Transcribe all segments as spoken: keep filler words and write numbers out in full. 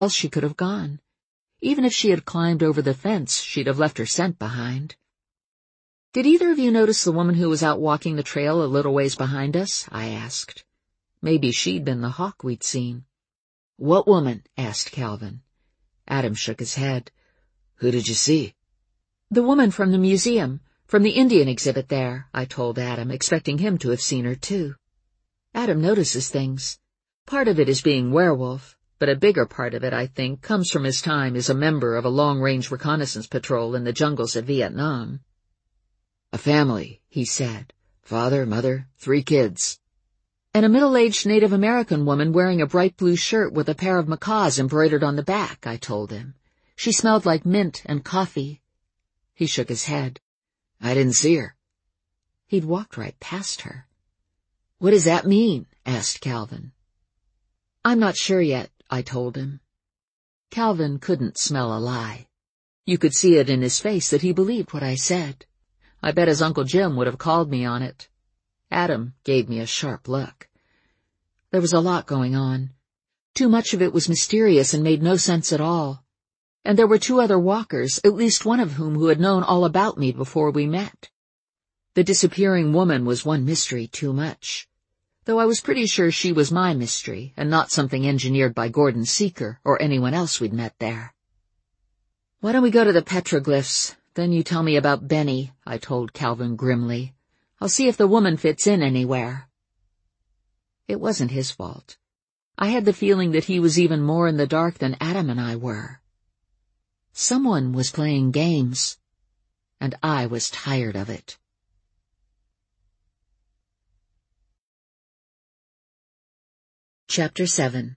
else she could have gone. Even if she had climbed over the fence, she'd have left her scent behind. "Did either of you notice the woman who was out walking the trail a little ways behind us?" I asked. Maybe she'd been the hawk we'd seen. "What woman?" asked Calvin. Adam shook his head. "Who did you see?" "The woman from the museum, from the Indian exhibit there," I told Adam, expecting him to have seen her too. Adam notices things. Part of it is being werewolf, but a bigger part of it, I think, comes from his time as a member of a long-range reconnaissance patrol in the jungles of Vietnam. "A family," he said. "Father, mother, three kids." "And a middle-aged Native American woman wearing a bright blue shirt with a pair of macaws embroidered on the back," I told him. "She smelled like mint and coffee." He shook his head. "I didn't see her." He'd walked right past her. "What does that mean?" asked Calvin. "I'm not sure yet," I told him. Calvin couldn't smell a lie. You could see it in his face that he believed what I said. I bet his Uncle Jim would have called me on it. Adam gave me a sharp look. There was a lot going on. Too much of it was mysterious and made no sense at all. And there were two other walkers, at least one of whom who had known all about me before we met. The disappearing woman was one mystery too much, though I was pretty sure she was my mystery and not something engineered by Gordon Seeker or anyone else we'd met there. "Why don't we go to the petroglyphs? Then you tell me about Benny," I told Calvin grimly. "I'll see if the woman fits in anywhere." It wasn't his fault. I had the feeling that he was even more in the dark than Adam and I were. Someone was playing games, and I was tired of it. Chapter seven.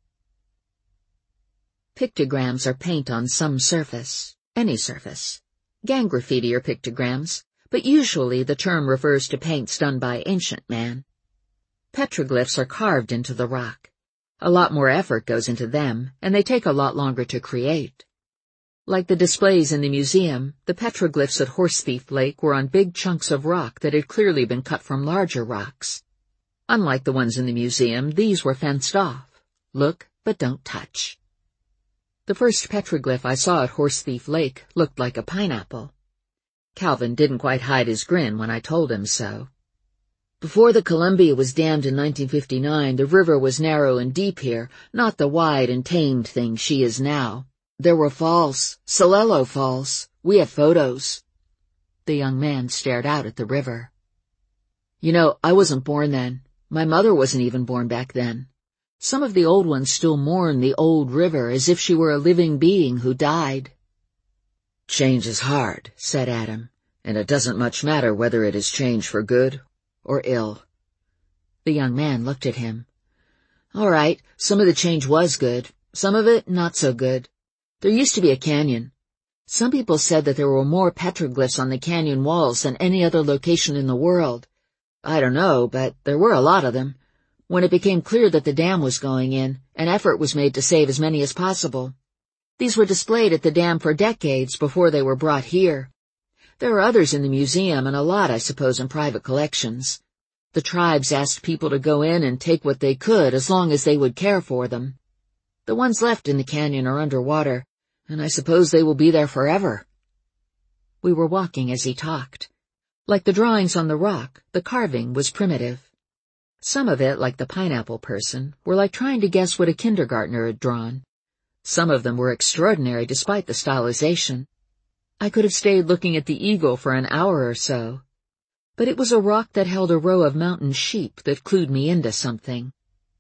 Pictograms are paint on some surface, any surface. Gang graffiti are pictograms, but usually the term refers to paints done by ancient man. Petroglyphs are carved into the rock. A lot more effort goes into them, and they take a lot longer to create. Like the displays in the museum, the petroglyphs at Horsethief Lake were on big chunks of rock that had clearly been cut from larger rocks. Unlike the ones in the museum, these were fenced off. Look, but don't touch. The first petroglyph I saw at Horsethief Lake looked like a pineapple. Calvin didn't quite hide his grin when I told him so. "Before the Columbia was dammed in nineteen fifty-nine, the river was narrow and deep here, not the wide and tamed thing she is now. There were falls, Solello Falls. We have photos." The young man stared out at the river. "You know, I wasn't born then. My mother wasn't even born back then. Some of the old ones still mourn the old river as if she were a living being who died." "Change is hard," said Adam, "and it doesn't much matter whether it is change for good or ill." The young man looked at him. "All right, some of the change was good, some of it not so good. There used to be a canyon. Some people said that there were more petroglyphs on the canyon walls than any other location in the world. I don't know, but there were a lot of them. When it became clear that the dam was going in, an effort was made to save as many as possible. These were displayed at the dam for decades before they were brought here. There are others in the museum and a lot, I suppose, in private collections. The tribes asked people to go in and take what they could as long as they would care for them. The ones left in the canyon are underwater, and I suppose they will be there forever." We were walking as he talked. Like the drawings on the rock, the carving was primitive. Some of it, like the pineapple person, were like trying to guess what a kindergartner had drawn. Some of them were extraordinary despite the stylization. I could have stayed looking at the eagle for an hour or so. But it was a rock that held a row of mountain sheep that clued me into something.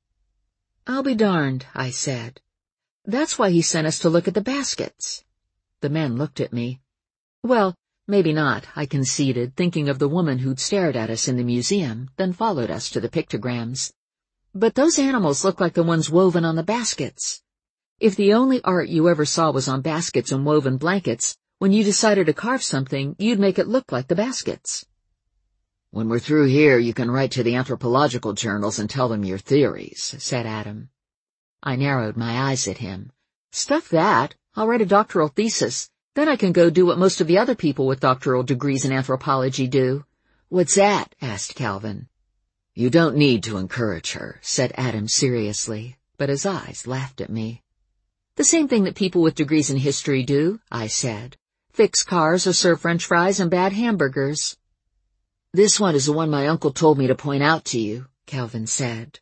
"I'll be darned," I said. "That's why he sent us to look at the baskets." The men looked at me. "Well, maybe not," I conceded, thinking of the woman who'd stared at us in the museum, then followed us to the pictograms. "But those animals look like the ones woven on the baskets. If the only art you ever saw was on baskets and woven blankets, when you decided to carve something, you'd make it look like the baskets." "When we're through here, you can write to the anthropological journals and tell them your theories," said Adam. I narrowed my eyes at him. "Stuff that. I'll write a doctoral thesis. Then I can go do what most of the other people with doctoral degrees in anthropology do." "What's that?" asked Calvin. "You don't need to encourage her," said Adam seriously, but his eyes laughed at me. The same thing that people with degrees in history do, I said. Fix cars or serve French fries and bad hamburgers. This one is the one my uncle told me to point out to you, Calvin said.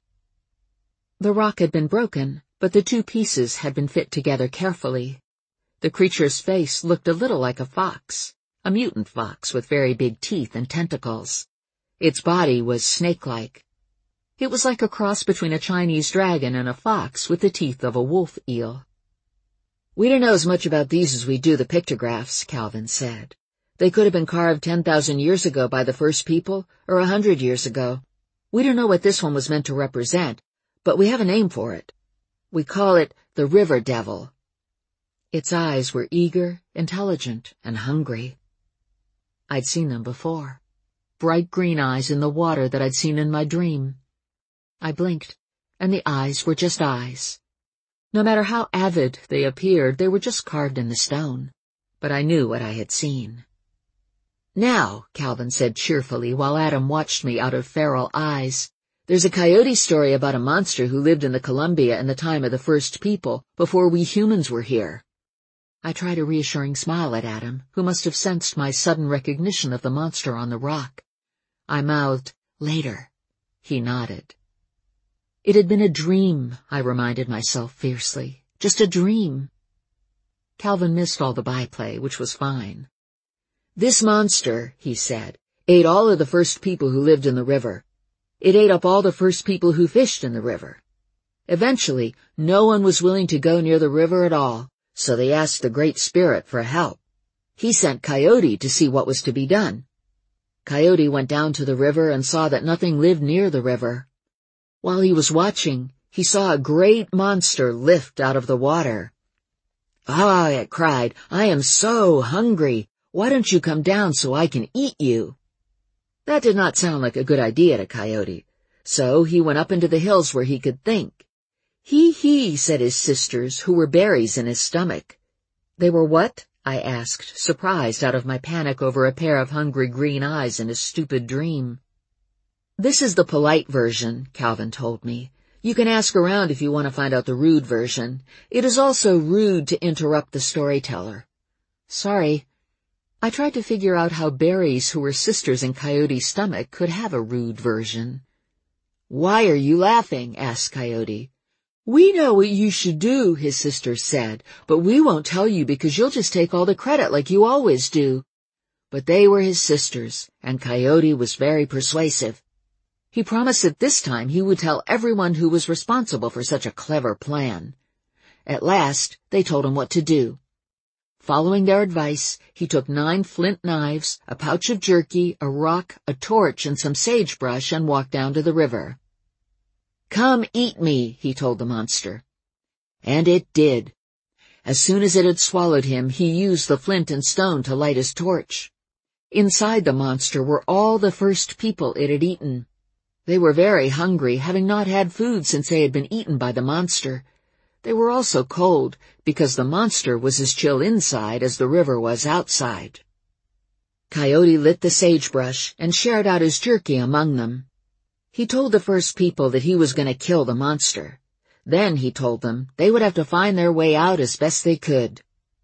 The rock had been broken, but the two pieces had been fit together carefully. The creature's face looked a little like a fox, a mutant fox with very big teeth and tentacles. Its body was snake-like. It was like a cross between a Chinese dragon and a fox with the teeth of a wolf eel. We don't know as much about these as we do the pictographs, Calvin said. They could have been carved ten thousand years ago by the first people, or a hundred years ago. We don't know what this one was meant to represent, but we have a name for it. We call it the River Devil. Its eyes were eager, intelligent, and hungry. I'd seen them before. Bright green eyes in the water that I'd seen in my dream. I blinked, and the eyes were just eyes. No matter how avid they appeared, they were just carved in the stone. But I knew what I had seen. Now, Calvin said cheerfully while Adam watched me out of feral eyes, there's a coyote story about a monster who lived in the Columbia in the time of the first people, before we humans were here. I tried a reassuring smile at Adam, who must have sensed my sudden recognition of the monster on the rock. I mouthed, "Later." He nodded. It had been a dream, I reminded myself fiercely. Just a dream. Calvin missed all the byplay, which was fine. This monster, he said, ate all of the first people who lived in the river. It ate up all the first people who fished in the river. Eventually, no one was willing to go near the river at all, so they asked the Great Spirit for help. He sent Coyote to see what was to be done. Coyote went down to the river and saw that nothing lived near the river. While he was watching, he saw a great monster lift out of the water. "Ah," it cried, "I am so hungry. Why don't you come down so I can eat you?" That did not sound like a good idea to Coyote, so he went up into the hills where he could think. "Hee hee," said his sisters, who were berries in his stomach. They were what? I asked, surprised out of my panic over a pair of hungry green eyes in a stupid dream. This is the polite version, Calvin told me. You can ask around if you want to find out the rude version. It is also rude to interrupt the storyteller. Sorry. I tried to figure out how berries who were sisters in Coyote's stomach could have a rude version. "Why are you laughing?" asked Coyote. "We know what you should do," his sisters said, "but we won't tell you because you'll just take all the credit like you always do." But they were his sisters, and Coyote was very persuasive. He promised that this time he would tell everyone who was responsible for such a clever plan. At last, they told him what to do. Following their advice, he took nine flint knives, a pouch of jerky, a rock, a torch, and some sagebrush and walked down to the river. "Come eat me," he told the monster. And it did. As soon as it had swallowed him, he used the flint and stone to light his torch. Inside the monster were all the first people it had eaten. They were very hungry, having not had food since they had been eaten by the monster. They were also cold, because the monster was as chill inside as the river was outside. Coyote lit the sagebrush and shared out his jerky among them. He told the first people that he was going to kill the monster. Then he told them they would have to find their way out as best they could.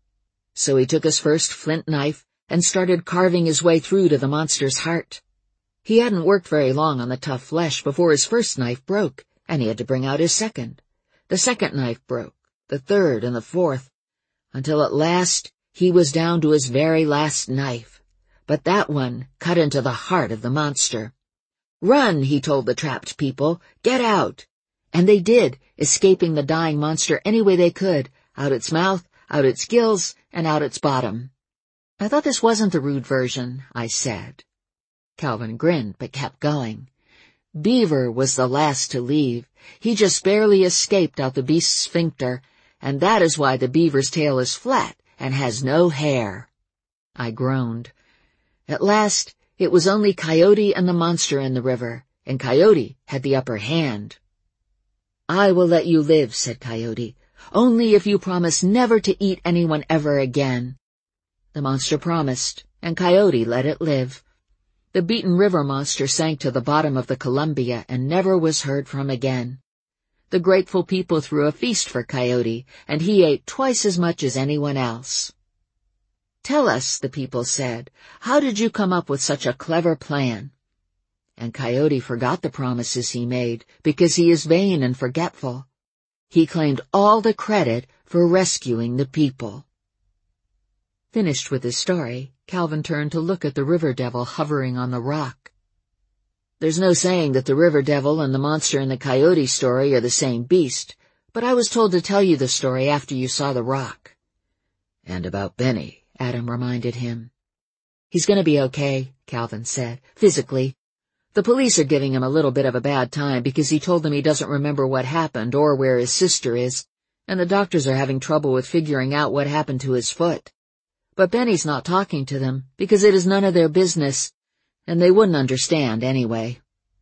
So he took his first flint knife and started carving his way through to the monster's heart. He hadn't worked very long on the tough flesh before his first knife broke, and he had to bring out his second. The second knife broke, the third and the fourth, until at last he was down to his very last knife. But that one cut into the heart of the monster. "Run," he told the trapped people. "Get out." And they did, escaping the dying monster any way they could, out its mouth, out its gills, and out its bottom. "I thought this wasn't the rude version," I said. Calvin grinned, but kept going. Beaver was the last to leave. He just barely escaped out the beast's sphincter, and that is why the beaver's tail is flat and has no hair. I groaned. At last, it was only Coyote and the monster in the river, and Coyote had the upper hand. "I will let you live," said Coyote, "only if you promise never to eat anyone ever again." The monster promised, and Coyote let it live. The beaten river monster sank to the bottom of the Columbia and never was heard from again. The grateful people threw a feast for Coyote, and he ate twice as much as anyone else. "Tell us," the people said, "how did you come up with such a clever plan?" And Coyote forgot the promises he made, because he is vain and forgetful. He claimed all the credit for rescuing the people. Finished with his story, Calvin turned to look at the river devil hovering on the rock. "There's no saying that the river devil and the monster in the Coyote story are the same beast, but I was told to tell you the story after you saw the rock." "And about Benny," Adam reminded him. "He's gonna be okay," Calvin said, "physically. The police are giving him a little bit of a bad time because he told them he doesn't remember what happened or where his sister is, and the doctors are having trouble with figuring out what happened to his foot. But Benny's not talking to them because it is none of their business, and they wouldn't understand anyway."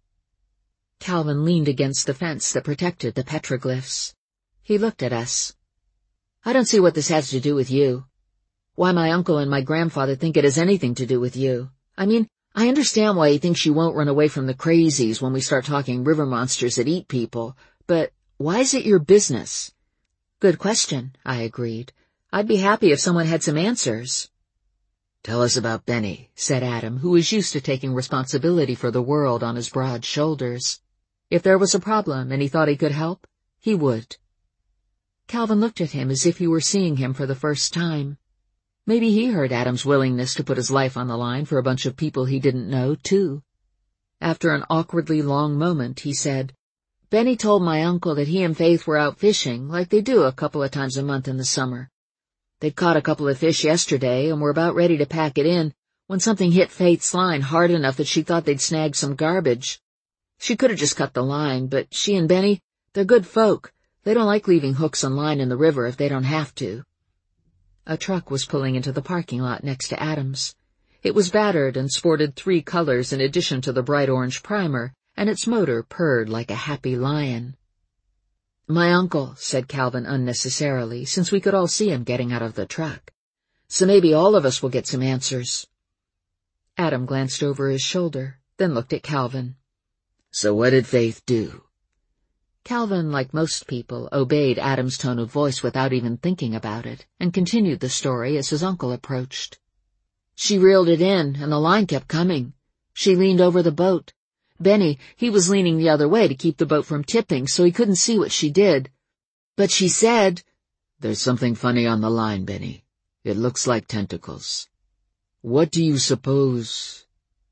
Calvin leaned against the fence that protected the petroglyphs. He looked at us. "I don't see what this has to do with you. Why my uncle and my grandfather think it has anything to do with you. I mean, I understand why he thinks you won't run away from the crazies when we start talking river monsters that eat people, but why is it your business?" "Good question," I agreed. "I'd be happy if someone had some answers." "Tell us about Benny," said Adam, who was used to taking responsibility for the world on his broad shoulders. If there was a problem and he thought he could help, he would. Calvin looked at him as if he were seeing him for the first time. Maybe he heard Adam's willingness to put his life on the line for a bunch of people he didn't know, too. After an awkwardly long moment, he said, "Benny told my uncle that he and Faith were out fishing, like they do a couple of times a month in the summer. They'd caught a couple of fish yesterday and were about ready to pack it in when something hit Faith's line hard enough that she thought they'd snagged some garbage. She could have just cut the line, but she and Benny, they're good folk. They don't like leaving hooks and line in the river if they don't have to." A truck was pulling into the parking lot next to Adam's. It was battered and sported three colors in addition to the bright orange primer, and its motor purred like a happy lion. "My uncle," said Calvin unnecessarily, since we could all see him getting out of the truck. "So maybe all of us will get some answers." Adam glanced over his shoulder, then looked at Calvin. "So what did Faith do?" Calvin, like most people, obeyed Adam's tone of voice without even thinking about it, and continued the story as his uncle approached. "She reeled it in, and the line kept coming. She leaned over the boat. Benny, he was leaning the other way to keep the boat from tipping, so he couldn't see what she did. But she said, 'There's something funny on the line, Benny. It looks like tentacles. What do you suppose?'"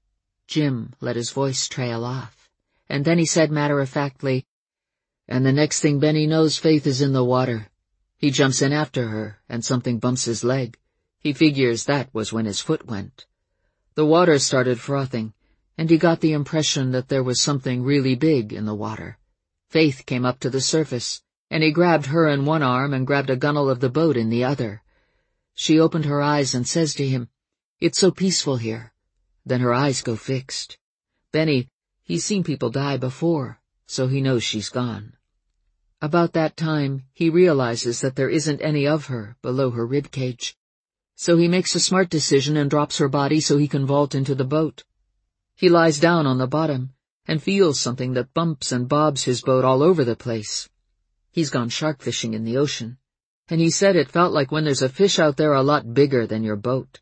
Jim let his voice trail off, and then he said matter-of-factly, "And the next thing Benny knows, Faith is in the water. He jumps in after her, and something bumps his leg. He figures that was when his foot went. The water started frothing, and he got the impression that there was something really big in the water. Faith came up to the surface, and he grabbed her in one arm and grabbed a gunwale of the boat in the other. She opened her eyes and says to him, 'It's so peaceful here.' Then her eyes go fixed. Benny, he's seen people die before, so he knows she's gone. About that time, he realizes that there isn't any of her below her ribcage. So he makes a smart decision and drops her body so he can vault into the boat. He lies down on the bottom and feels something that bumps and bobs his boat all over the place. He's gone shark fishing in the ocean, and he said it felt like when there's a fish out there a lot bigger than your boat.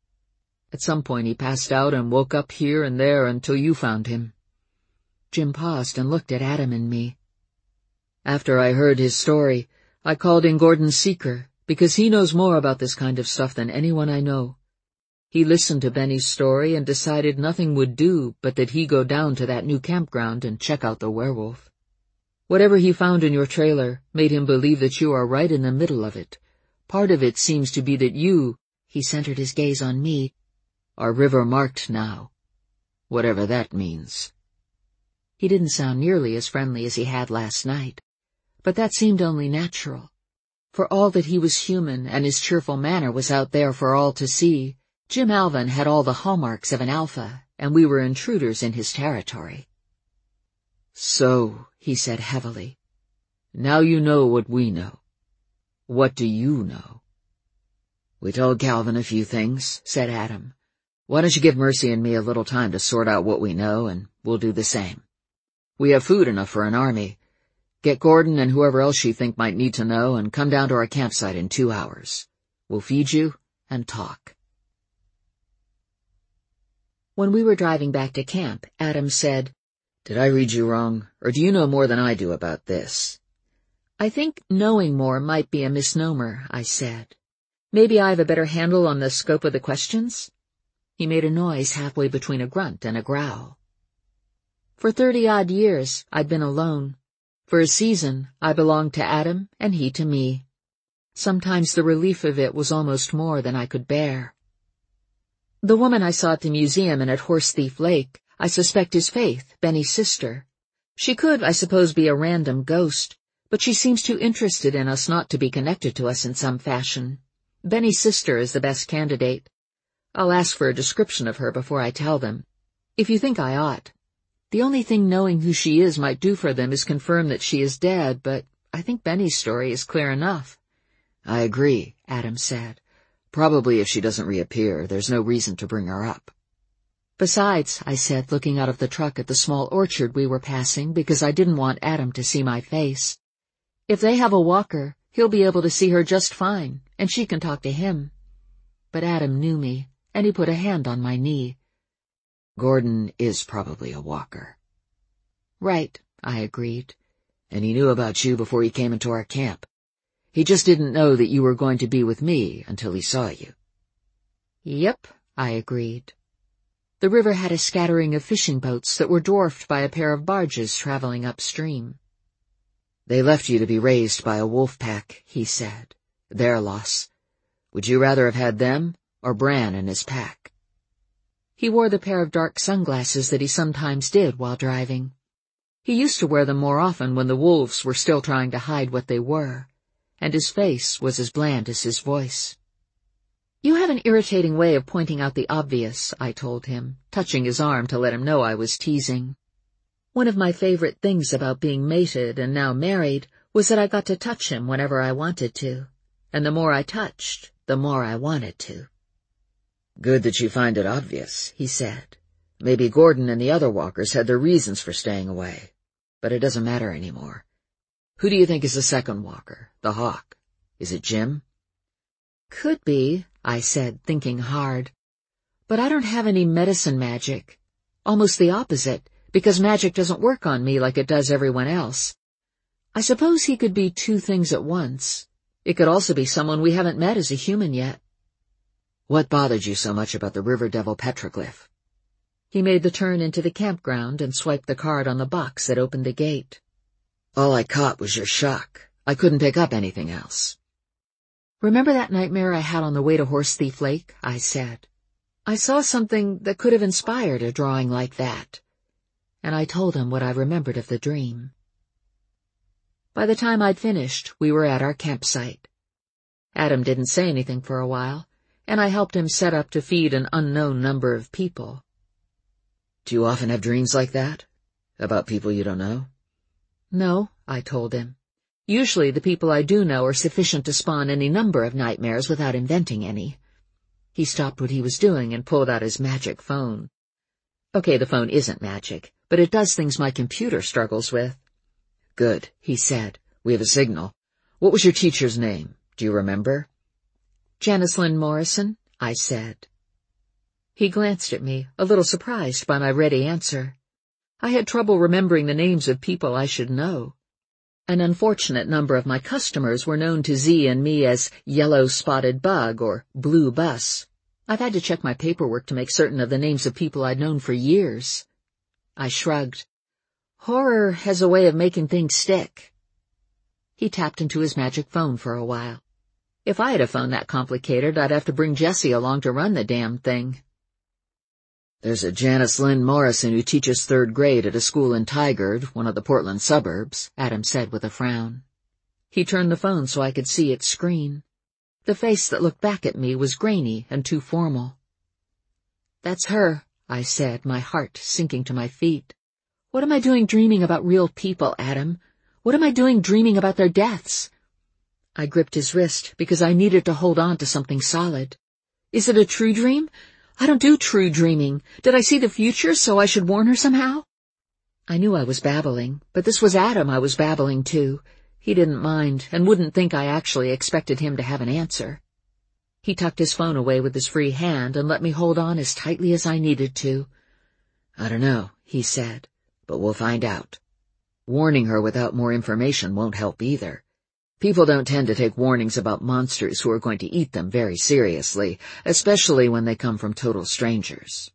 At some point he passed out and woke up here and there until you found him." Jim paused and looked at Adam and me. "After I heard his story, I called in Gordon Seeker, because he knows more about this kind of stuff than anyone I know. He listened to Benny's story and decided nothing would do but that he go down to that new campground and check out the werewolf. Whatever he found in your trailer made him believe that you are right in the middle of it. Part of it seems to be that you," he centered his gaze on me, "are river-marked now. Whatever that means." He didn't sound nearly as friendly as he had last night, but that seemed only natural. For all that he was human and his cheerful manner was out there for all to see, Jim Alvin had all the hallmarks of an alpha, and we were intruders in his territory. "So," he said heavily, "now you know what we know. What do you know?" "We told Calvin a few things," said Adam. "Why don't you give Mercy and me a little time to sort out what we know, and we'll do the same. We have food enough for an army. Get Gordon and whoever else you think might need to know and come down to our campsite in two hours. We'll feed you and talk." When we were driving back to camp, Adam said, "Did I read you wrong, or do you know more than I do about this?" "I think knowing more might be a misnomer," I said. "Maybe I have a better handle on the scope of the questions?" He made a noise halfway between a grunt and a growl. For thirty-odd years, I'd been alone. For a season, I belonged to Adam and he to me. Sometimes the relief of it was almost more than I could bear. The woman I saw at the museum and at Horse Thief Lake, I suspect is Faith, Benny's sister. She could, I suppose, be a random ghost, but she seems too interested in us not to be connected to us in some fashion. Benny's sister is the best candidate. I'll ask for a description of her before I tell them, if you think I ought. The only thing knowing who she is might do for them is confirm that she is dead, but I think Benny's story is clear enough. "I agree," Adam said. "Probably if she doesn't reappear, there's no reason to bring her up." "Besides," I said, looking out of the truck at the small orchard we were passing because I didn't want Adam to see my face, "if they have a walker, he'll be able to see her just fine, and she can talk to him." But Adam knew me, and he put a hand on my knee. "Gordon is probably a walker." "Right," I agreed. "And he knew about you before he came into our camp. He just didn't know that you were going to be with me until he saw you." "Yep," I agreed. The river had a scattering of fishing boats that were dwarfed by a pair of barges traveling upstream. "They left you to be raised by a wolf pack," he said. "Their loss. Would you rather have had them or Bran and his pack?" He wore the pair of dark sunglasses that he sometimes did while driving. He used to wear them more often when the wolves were still trying to hide what they were, and his face was as bland as his voice. "You have an irritating way of pointing out the obvious," I told him, touching his arm to let him know I was teasing. One of my favorite things about being mated and now married was that I got to touch him whenever I wanted to, and the more I touched, the more I wanted to. "Good that you find it obvious," he said. "Maybe Gordon and the other walkers had their reasons for staying away, but it doesn't matter anymore. Who do you think is the second walker, the Hawk? Is it Jim?" "Could be," I said, thinking hard. "But I don't have any medicine magic. Almost the opposite, because magic doesn't work on me like it does everyone else. I suppose he could be two things at once. It could also be someone we haven't met as a human yet." "What bothered you so much about the River Devil petroglyph?" He made the turn into the campground and swiped the card on the box that opened the gate. "All I caught was your shock. I couldn't pick up anything else." "Remember that nightmare I had on the way to Horse Thief Lake?" I said. "I saw something that could have inspired a drawing like that." And I told him what I remembered of the dream. By the time I'd finished, we were at our campsite. Adam didn't say anything for a while, and I helped him set up to feed an unknown number of people. "Do you often have dreams like that? About people you don't know?" "No," I told him. "Usually the people I do know are sufficient to spawn any number of nightmares without inventing any." He stopped what he was doing and pulled out his magic phone. Okay, the phone isn't magic, but it does things my computer struggles with. "Good," he said. "We have a signal. What was your teacher's name? Do you remember?" "Janice Lynn Morrison," I said. He glanced at me, a little surprised by my ready answer. I had trouble remembering the names of people I should know. An unfortunate number of my customers were known to Z and me as Yellow Spotted Bug or Blue Bus. I've had to check my paperwork to make certain of the names of people I'd known for years. I shrugged. Horror has a way of making things stick. He tapped into his magic phone for a while. If I had a phone that complicated, I'd have to bring Jessie along to run the damn thing. "There's a Janice Lynn Morrison who teaches third grade at a school in Tigard, one of the Portland suburbs," Adam said with a frown. He turned the phone so I could see its screen. The face that looked back at me was grainy and too formal. "That's her," I said, my heart sinking to my feet. "What am I doing dreaming about real people, Adam? What am I doing dreaming about their deaths?" I gripped his wrist because I needed to hold on to something solid. "Is it a true dream? I don't do true dreaming. Did I see the future so I should warn her somehow?" I knew I was babbling, but this was Adam I was babbling to. He didn't mind, and wouldn't think I actually expected him to have an answer. He tucked his phone away with his free hand and let me hold on as tightly as I needed to. I don't know, he said, but we'll find out. Warning her without more information won't help either. People don't tend to take warnings about monsters who are going to eat them very seriously, especially when they come from total strangers.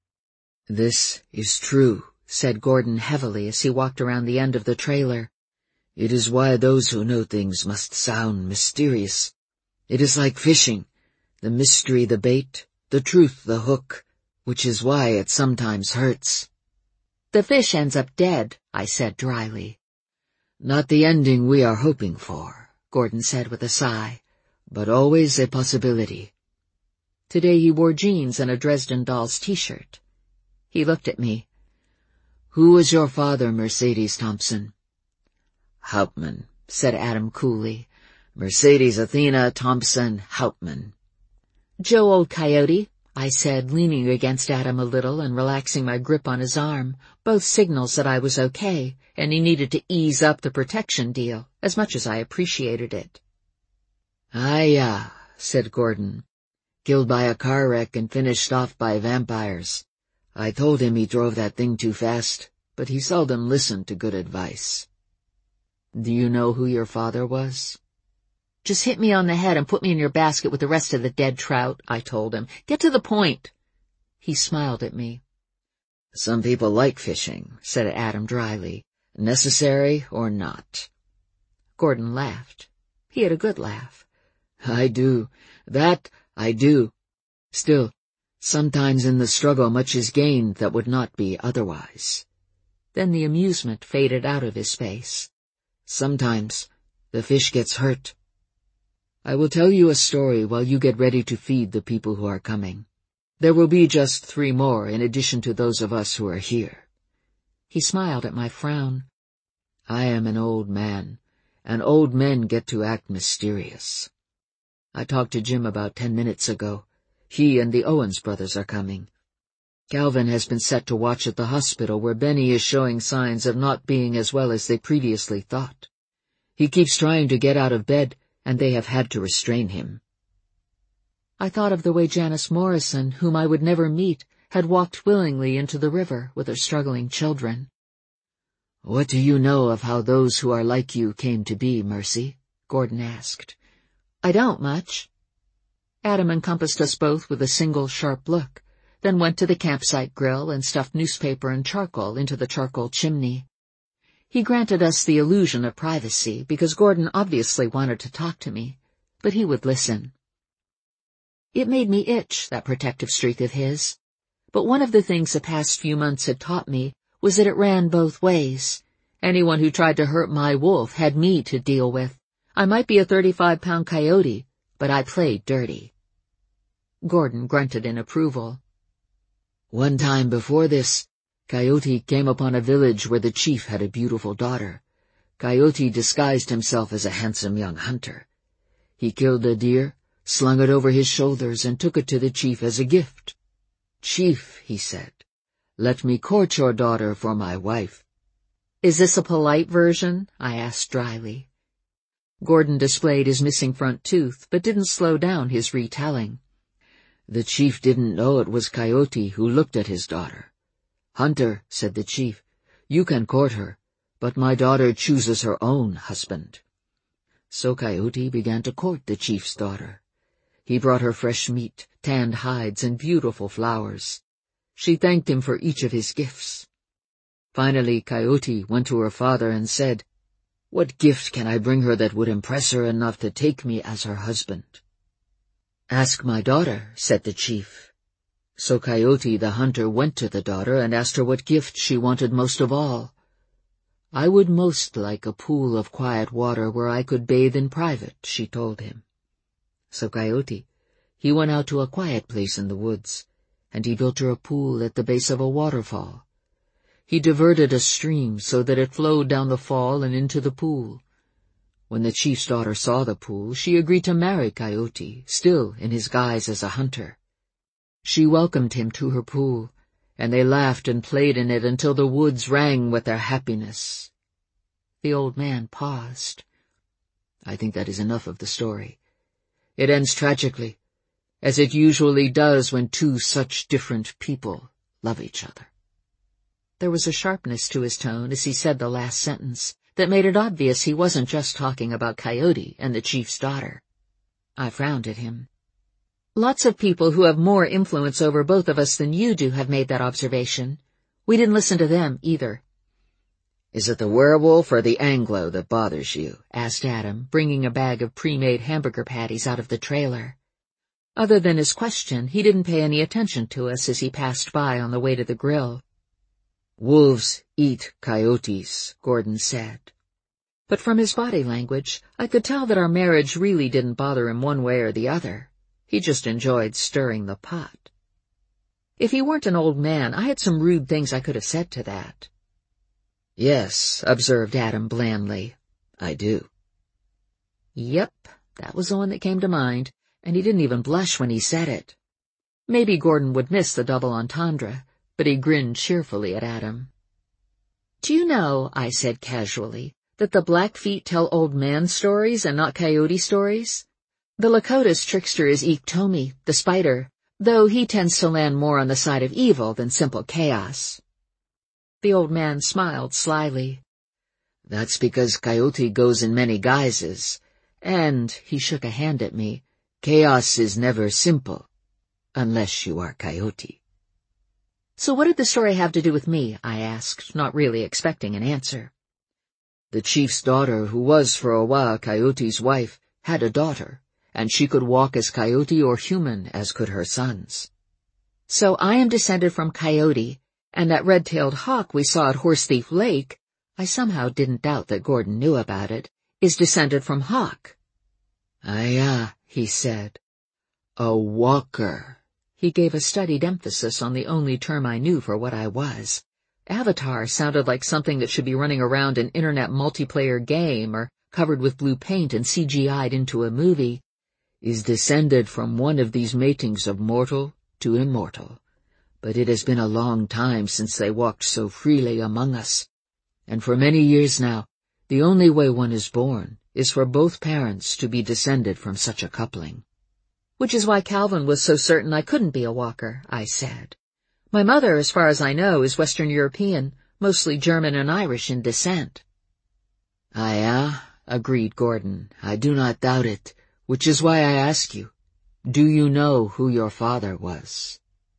This is true, said Gordon heavily as he walked around the end of the trailer. It is why those who know things must sound mysterious. It is like fishing. The mystery the bait, the truth the hook, which is why it sometimes hurts. The fish ends up dead, I said dryly. Not the ending we are hoping for, Gordon said with a sigh, but always a possibility. Today he wore jeans and a Dresden Dolls t-shirt. He looked at me. Who was your father, Mercedes Thompson? Hauptmann, said Adam coolly. Mercedes Athena Thompson Hauptmann. Joe, old coyote, I said, leaning against Adam a little and relaxing my grip on his arm, both signals that I was okay, and he needed to ease up the protection deal, as much as I appreciated it. Ah, yeah, said Gordon. Killed by a car wreck and finished off by vampires. I told him he drove that thing too fast, but he seldom listened to good advice. Do you know who your father was? Just hit me on the head and put me in your basket with the rest of the dead trout, I told him. Get to the point. He smiled at me. Some people like fishing, said Adam dryly, necessary or not. Gordon laughed. He had a good laugh. I do. That I do. Still, sometimes in the struggle much is gained that would not be otherwise. Then the amusement faded out of his face. Sometimes the fish gets hurt. I will tell you a story while you get ready to feed the people who are coming. There will be just three more in addition to those of us who are here. He smiled at my frown. I am an old man, and old men get to act mysterious. I talked to Jim about ten minutes ago. He and the Owens brothers are coming. Calvin has been set to watch at the hospital where Benny is showing signs of not being as well as they previously thought. He keeps trying to get out of bed, and they have had to restrain him. I thought of the way Janice Morrison, whom I would never meet, had walked willingly into the river with her struggling children. What do you know of how those who are like you came to be, Mercy? Gordon asked. I don't much. Adam encompassed us both with a single sharp look, then went to the campsite grill and stuffed newspaper and charcoal into the charcoal chimney. He granted us the illusion of privacy because Gordon obviously wanted to talk to me, but he would listen. It made me itch, that protective streak of his. But one of the things the past few months had taught me was that it ran both ways. Anyone who tried to hurt my wolf had me to deal with. I might be a thirty-five pound coyote, but I played dirty. Gordon grunted in approval. One time before this, Coyote came upon a village where the chief had a beautiful daughter. Coyote disguised himself as a handsome young hunter. He killed a deer, slung it over his shoulders, and took it to the chief as a gift. Chief, he said, let me court your daughter for my wife. Is this a polite version? I asked dryly. Gordon displayed his missing front tooth, but didn't slow down his retelling. The chief didn't know it was Coyote who looked at his daughter. Hunter, said the chief, you can court her, but my daughter chooses her own husband. So Coyote began to court the chief's daughter. He brought her fresh meat, tanned hides, and beautiful flowers. She thanked him for each of his gifts. Finally, Coyote went to her father and said, What gift can I bring her that would impress her enough to take me as her husband? Ask my daughter, said the chief. So Coyote the hunter went to the daughter and asked her what gift she wanted most of all. I would most like a pool of quiet water where I could bathe in private, she told him. So Coyote, he went out to a quiet place in the woods, and he built her a pool at the base of a waterfall. He diverted a stream so that it flowed down the fall and into the pool. When the chief's daughter saw the pool, she agreed to marry Coyote, still in his guise as a hunter. She welcomed him to her pool, and they laughed and played in it until the woods rang with their happiness." The old man paused. "I think that is enough of the story. It ends tragically, as it usually does when two such different people love each other." There was a sharpness to his tone as he said the last sentence that made it obvious he wasn't just talking about Coyote and the chief's daughter. I frowned at him. "Lots of people who have more influence over both of us than you do have made that observation. We didn't listen to them, either." "Is it the werewolf or the Anglo that bothers you?" asked Adam, bringing a bag of pre-made hamburger patties out of the trailer. Other than his question, he didn't pay any attention to us as he passed by on the way to the grill. "Wolves eat coyotes," Gordon said. But from his body language, I could tell that our marriage really didn't bother him one way or the other. He just enjoyed stirring the pot. If he weren't an old man, I had some rude things I could have said to that. "Yes," observed Adam blandly, "I do." Yep, that was the one that came to mind, and he didn't even blush when he said it. Maybe Gordon would miss the double entendre, but he grinned cheerfully at Adam. "Do you know," I said casually, "that the Blackfeet tell old man stories and not coyote stories? The Lakota's trickster is Iktomi, the spider, though he tends to land more on the side of evil than simple chaos." The old man smiled slyly. "That's because Coyote goes in many guises, and," he shook a hand at me, "chaos is never simple, unless you are Coyote." "So what did the story have to do with me?" I asked, not really expecting an answer. "The chief's daughter, who was for a while Coyote's wife, had a daughter, and she could walk as coyote or human as could her sons." "So I am descended from Coyote, and that red-tailed hawk we saw at Horse Thief Lake," I somehow didn't doubt that Gordon knew about it, "is descended from Hawk." "Ah, yeah," he said. "A walker." He gave a studied emphasis on the only term I knew for what I was. Avatar sounded like something that should be running around an internet multiplayer game or covered with blue paint and C G I'd into a movie. "Is descended from one of these matings of mortal to immortal. But it has been a long time since they walked so freely among us, and for many years now, the only way one is born is for both parents to be descended from such a coupling." "Which is why Calvin was so certain I couldn't be a walker," I said. "My mother, as far as I know, is Western European, mostly German and Irish in descent." "Ah, yeah," agreed Gordon. "I do not doubt it, which is why I ask you, do you know who your father was?"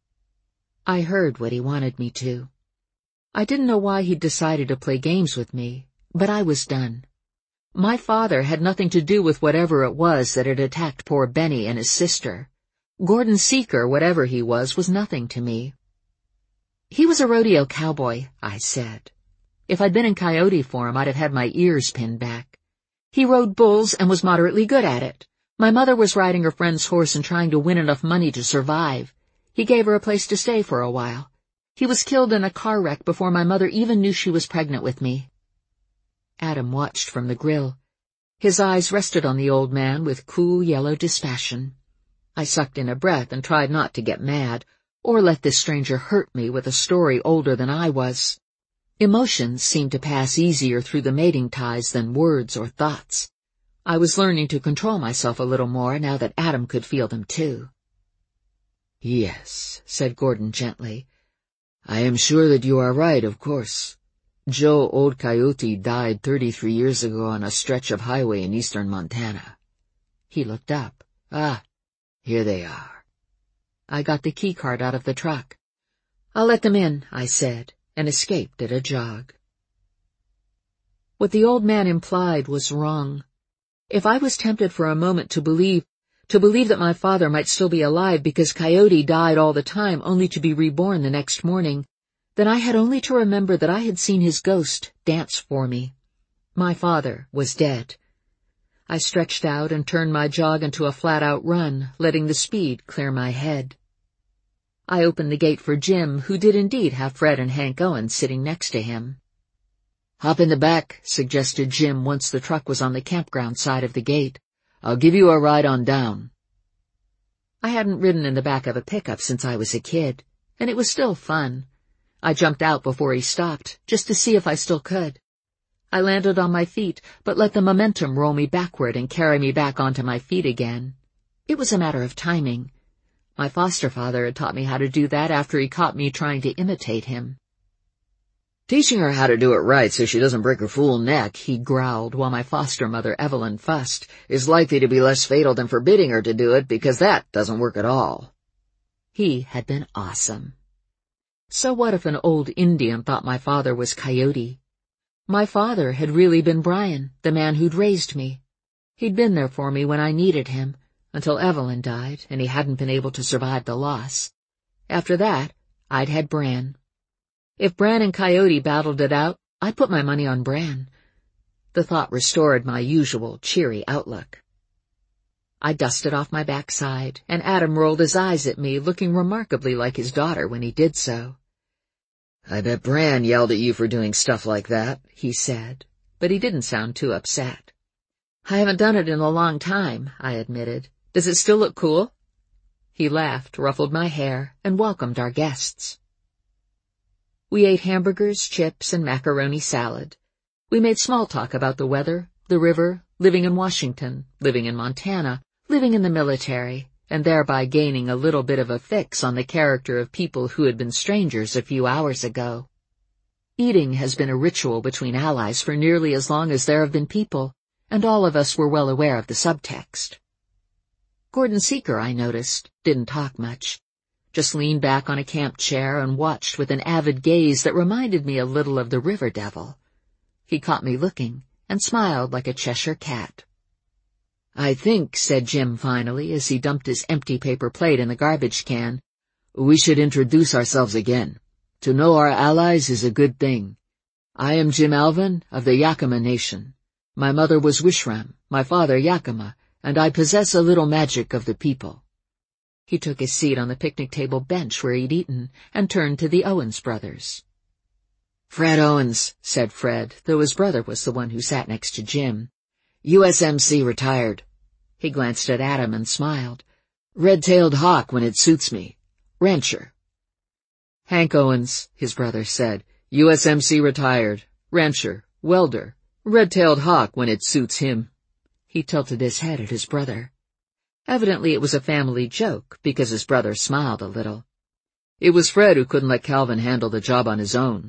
I heard what he wanted me to. I didn't know why he'd decided to play games with me, but I was done. My father had nothing to do with whatever it was that had attacked poor Benny and his sister. Gordon Seeker, whatever he was, was nothing to me. "He was a rodeo cowboy," I said. If I'd been in coyote form, I'd have had my ears pinned back. "He rode bulls and was moderately good at it. My mother was riding her friend's horse and trying to win enough money to survive. He gave her a place to stay for a while. He was killed in a car wreck before my mother even knew she was pregnant with me." Adam watched from the grill. His eyes rested on the old man with cool yellow dispassion. I sucked in a breath and tried not to get mad, or let this stranger hurt me with a story older than I was. Emotions seemed to pass easier through the mating ties than words or thoughts. I was learning to control myself a little more now that Adam could feel them too. "Yes," said Gordon gently. "I am sure that you are right, of course. Joe Old Coyote died thirty-three years ago on a stretch of highway in eastern Montana." He looked up. "Ah, here they are." I got the key card out of the truck. "I'll let them in," I said, and escaped at a jog. What the old man implied was wrong. If I was tempted for a moment to believe, to believe that my father might still be alive because Coyote died all the time only to be reborn the next morning, then I had only to remember that I had seen his ghost dance for me. My father was dead. I stretched out and turned my jog into a flat-out run, letting the speed clear my head. I opened the gate for Jim, who did indeed have Fred and Hank Owen sitting next to him. "Hop in the back," suggested Jim once the truck was on the campground side of the gate. "I'll give you a ride on down." I hadn't ridden in the back of a pickup since I was a kid, and it was still fun. I jumped out before he stopped, just to see if I still could. I landed on my feet, but let the momentum roll me backward and carry me back onto my feet again. It was a matter of timing. My foster father had taught me how to do that after he caught me trying to imitate him. Teaching her how to do it right so she doesn't break her fool neck, he growled while my foster mother Evelyn fussed, is likely to be less fatal than forbidding her to do it because that doesn't work at all. He had been awesome. So what if an old Indian thought my father was Coyote? My father had really been Brian, the man who'd raised me. He'd been there for me when I needed him, until Evelyn died and he hadn't been able to survive the loss. After that, I'd had Bran. If Bran and Coyote battled it out, I'd put my money on Bran. The thought restored my usual cheery outlook. I dusted off my backside, and Adam rolled his eyes at me, looking remarkably like his daughter when he did so. I bet Bran yelled at you for doing stuff like that, he said, but he didn't sound too upset. I haven't done it in a long time, I admitted. Does it still look cool? He laughed, ruffled my hair, and welcomed our guests. We ate hamburgers, chips, and macaroni salad. We made small talk about the weather, the river, living in Washington, living in Montana, living in the military, and thereby gaining a little bit of a fix on the character of people who had been strangers a few hours ago. Eating has been a ritual between allies for nearly as long as there have been people, and all of us were well aware of the subtext. Gordon Seeker, I noticed, didn't talk much. Just leaned back on a camp chair and watched with an avid gaze that reminded me a little of the River Devil. He caught me looking and smiled like a Cheshire cat. I think, said Jim finally as he dumped his empty paper plate in the garbage can, we should introduce ourselves again. To know our allies is a good thing. I am Jim Alvin of the Yakima Nation. My mother was Wishram, my father Yakima, and I possess a little magic of the people. He took his seat on the picnic table bench where he'd eaten and turned to the Owens brothers. Fred Owens, said Fred, though his brother was the one who sat next to Jim. U S M C retired. He glanced at Adam and smiled. Red-tailed hawk when it suits me. Rancher. Hank Owens, his brother said, U S M C retired. Rancher, welder, red-tailed hawk when it suits him. He tilted his head at his brother. Evidently it was a family joke, because his brother smiled a little. It was Fred who couldn't let Calvin handle the job on his own.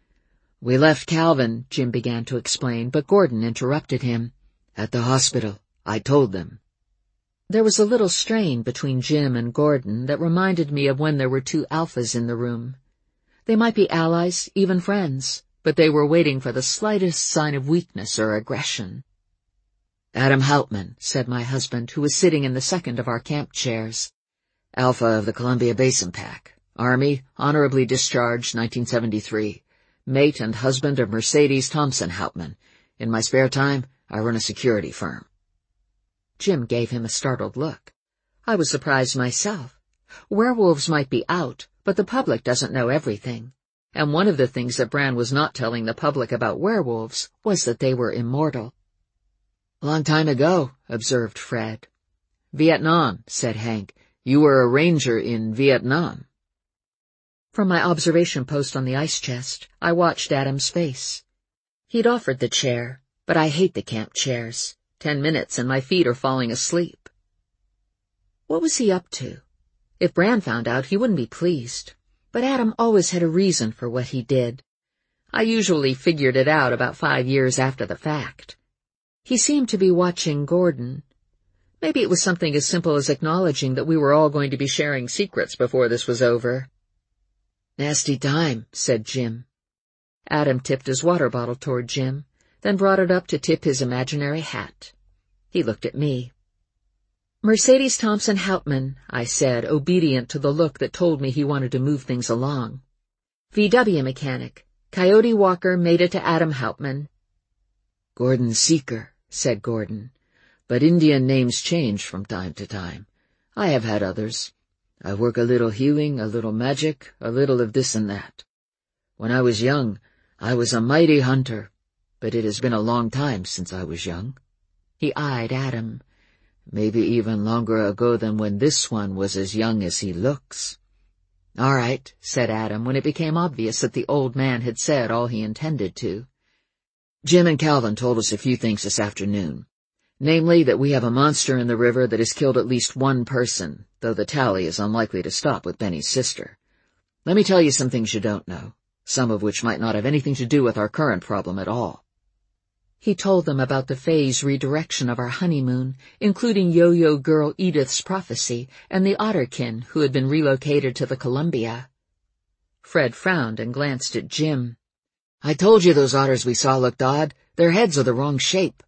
We left Calvin, Jim began to explain, but Gordon interrupted him. At the hospital, I told them. There was a little strain between Jim and Gordon that reminded me of when there were two alphas in the room. They might be allies, even friends, but they were waiting for the slightest sign of weakness or aggression. Adam Hauptman, said my husband, who was sitting in the second of our camp chairs. Alpha of the Columbia Basin Pack. Army, honorably discharged, nineteen seventy-three. Mate and husband of Mercedes Thompson Hauptman. In my spare time, I run a security firm. Jim gave him a startled look. I was surprised myself. Werewolves might be out, but the public doesn't know everything. And one of the things that Bran was not telling the public about werewolves was that they were immortal. Long time ago, observed Fred. Vietnam, said Hank. You were a ranger in Vietnam. From my observation post on the ice chest, I watched Adam's face. He'd offered the chair, but I hate the camp chairs. Ten minutes and my feet are falling asleep. What was he up to? If Bran found out, he wouldn't be pleased. But Adam always had a reason for what he did. I usually figured it out about five years after the fact. He seemed to be watching Gordon. Maybe it was something as simple as acknowledging that we were all going to be sharing secrets before this was over. Nasty time, said Jim. Adam tipped his water bottle toward Jim, then brought it up to tip his imaginary hat. He looked at me. Mercedes Thompson Hauptman, I said, obedient to the look that told me he wanted to move things along. V W mechanic. Coyote Walker made it to Adam Hauptman. Gordon Seeker, said Gordon. But Indian names change from time to time. I have had others. I work a little healing, a little magic, a little of this and that. When I was young, I was a mighty hunter, but it has been a long time since I was young. He eyed Adam. Maybe even longer ago than when this one was as young as he looks. "All right," said Adam when it became obvious that the old man had said all he intended to. "Jim and Calvin told us a few things this afternoon. Namely, that we have a monster in the river that has killed at least one person, though the tally is unlikely to stop with Benny's sister. Let me tell you some things you don't know, some of which might not have anything to do with our current problem at all." He told them about the phase redirection of our honeymoon, including Yo-Yo Girl Edith's prophecy and the Otterkin who had been relocated to the Columbia. Fred frowned and glanced at Jim. "I told you those otters we saw looked odd. Their heads are the wrong shape."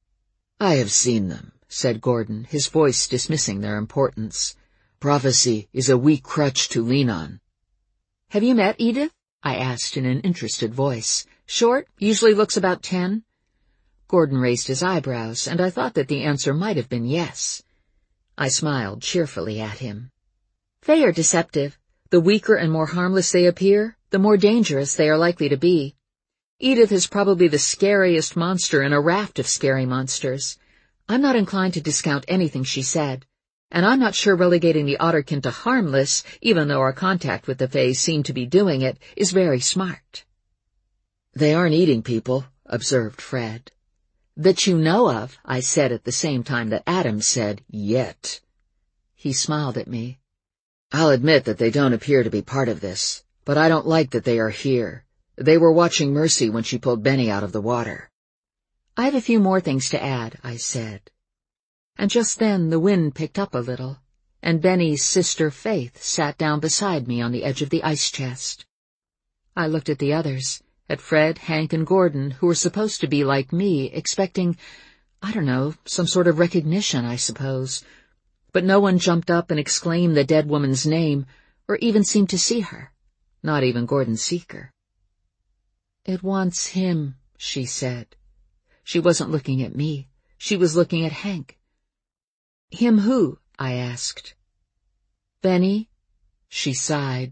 "I have seen them," said Gordon, his voice dismissing their importance. "Prophecy is a weak crutch to lean on." "Have you met Edith?" I asked in an interested voice. "Short, usually looks about ten." Gordon raised his eyebrows, and I thought that the answer might have been yes. I smiled cheerfully at him. "Fae are deceptive. The weaker and more harmless they appear, the more dangerous they are likely to be. Edith is probably the scariest monster in a raft of scary monsters. I'm not inclined to discount anything she said, and I'm not sure relegating the Otterkin to harmless, even though our contact with the Fae seemed to be doing it, is very smart." "They aren't eating people," observed Fred. "That you know of," I said at the same time that Adam said, "Yet." He smiled at me. "I'll admit that they don't appear to be part of this, but I don't like that they are here. They were watching Mercy when she pulled Benny out of the water." "I have a few more things to add," I said. And just then the wind picked up a little, and Benny's sister Faith sat down beside me on the edge of the ice chest. I looked at the others, at Fred, Hank, and Gordon, who were supposed to be like me, expecting, I don't know, some sort of recognition, I suppose. But no one jumped up and exclaimed the dead woman's name, or even seemed to see her, not even Gordon Seeker. "It wants him," she said. She wasn't looking at me. She was looking at Hank. "Him who?" I asked. "Benny," she sighed.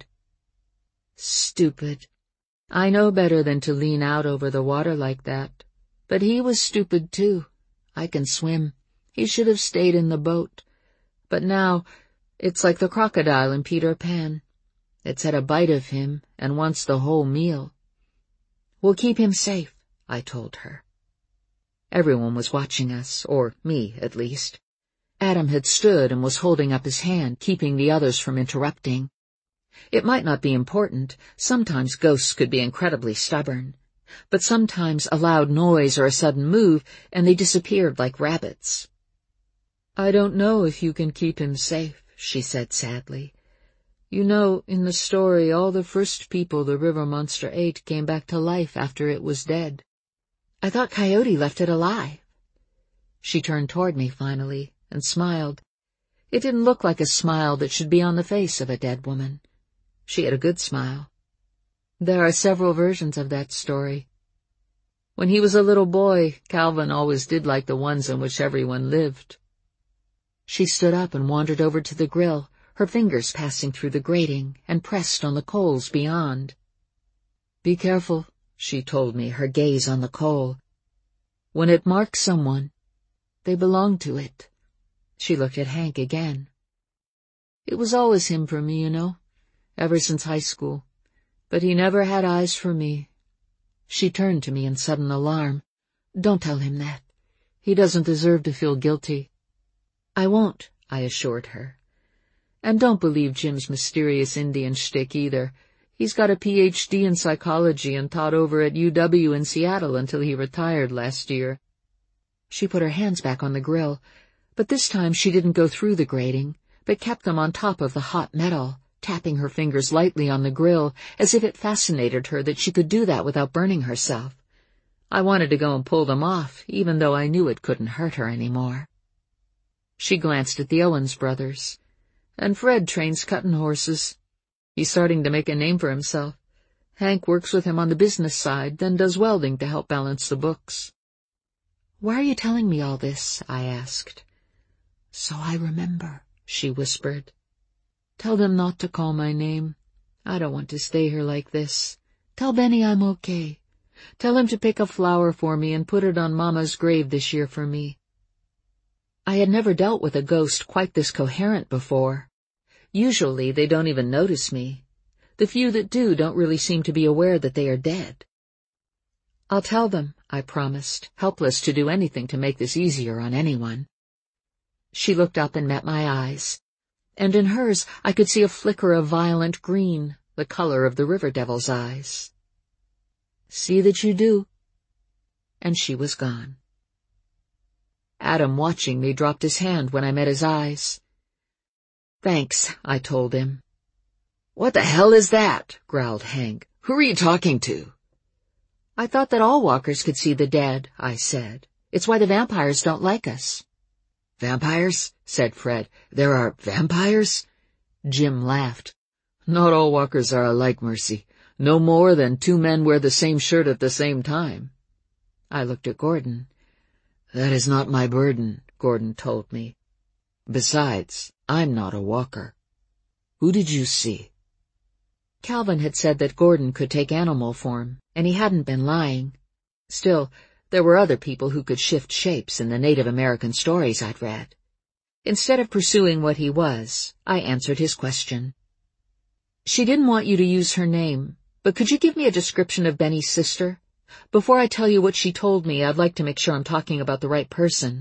"Stupid. I know better than to lean out over the water like that. But he was stupid, too. I can swim. He should have stayed in the boat. But now, it's like the crocodile in Peter Pan. It's had a bite of him and wants the whole meal." "We'll keep him safe," I told her. Everyone was watching us, or me, at least. Adam had stood and was holding up his hand, keeping the others from interrupting. It might not be important. Sometimes ghosts could be incredibly stubborn. But sometimes a loud noise or a sudden move, and they disappeared like rabbits. "I don't know if you can keep him safe," she said sadly. "You know, in the story, all the first people the river monster ate came back to life after it was dead. I thought Coyote left it alive." She turned toward me finally and smiled. It didn't look like a smile that should be on the face of a dead woman. She had a good smile. "There are several versions of that story. When he was a little boy, Calvin always did like the ones in which everyone lived." She stood up and wandered over to the grill, her fingers passing through the grating, and pressed on the coals beyond. "Be careful," she told me, her gaze on the coal. "When it marks someone, they belong to it." She looked at Hank again. "It was always him for me, you know, ever since high school. But he never had eyes for me." She turned to me in sudden alarm. "Don't tell him that. He doesn't deserve to feel guilty." "I won't," I assured her. "And don't believe Jim's mysterious Indian shtick either. He's got a P H D in psychology and taught over at U W in Seattle until he retired last year." She put her hands back on the grill, but this time she didn't go through the grating, but kept them on top of the hot metal, tapping her fingers lightly on the grill, as if it fascinated her that she could do that without burning herself. I wanted to go and pull them off, even though I knew it couldn't hurt her any more. She glanced at the Owens brothers. "And Fred trains cutting horses. He's starting to make a name for himself. Hank works with him on the business side, then does welding to help balance the books." "Why are you telling me all this?" I asked. "So I remember," she whispered. "Tell them not to call my name. I don't want to stay here like this. Tell Benny I'm okay. Tell him to pick a flower for me and put it on Mama's grave this year for me." I had never dealt with a ghost quite this coherent before. Usually they don't even notice me, The few that do don't really seem to be aware that they are dead. I'll tell them, I promised, helpless to do anything to make this easier on anyone. She looked up and met my eyes, and in hers I could see a flicker of violent green, the color of the river devil's eyes. See that you do. And she was gone. Adam, watching me, dropped his hand when I met his eyes. Thanks, I told him. What the hell is that? Growled Hank. Who are you talking to? I thought that all walkers could see the dead, I said. It's why the vampires don't like us. Vampires? Said Fred. There are vampires? Jim laughed. Not all walkers are alike, Mercy. No more than two men wear the same shirt at the same time. I looked at Gordon. That is not my burden, Gordon told me. Besides, I'm not a walker. Who did you see? Calvin had said that Gordon could take animal form, and he hadn't been lying. Still, there were other people who could shift shapes in the Native American stories I'd read. Instead of pursuing what he was, I answered his question. She didn't want you to use her name, but could you give me a description of Benny's sister? Before I tell you what she told me, I'd like to make sure I'm talking about the right person.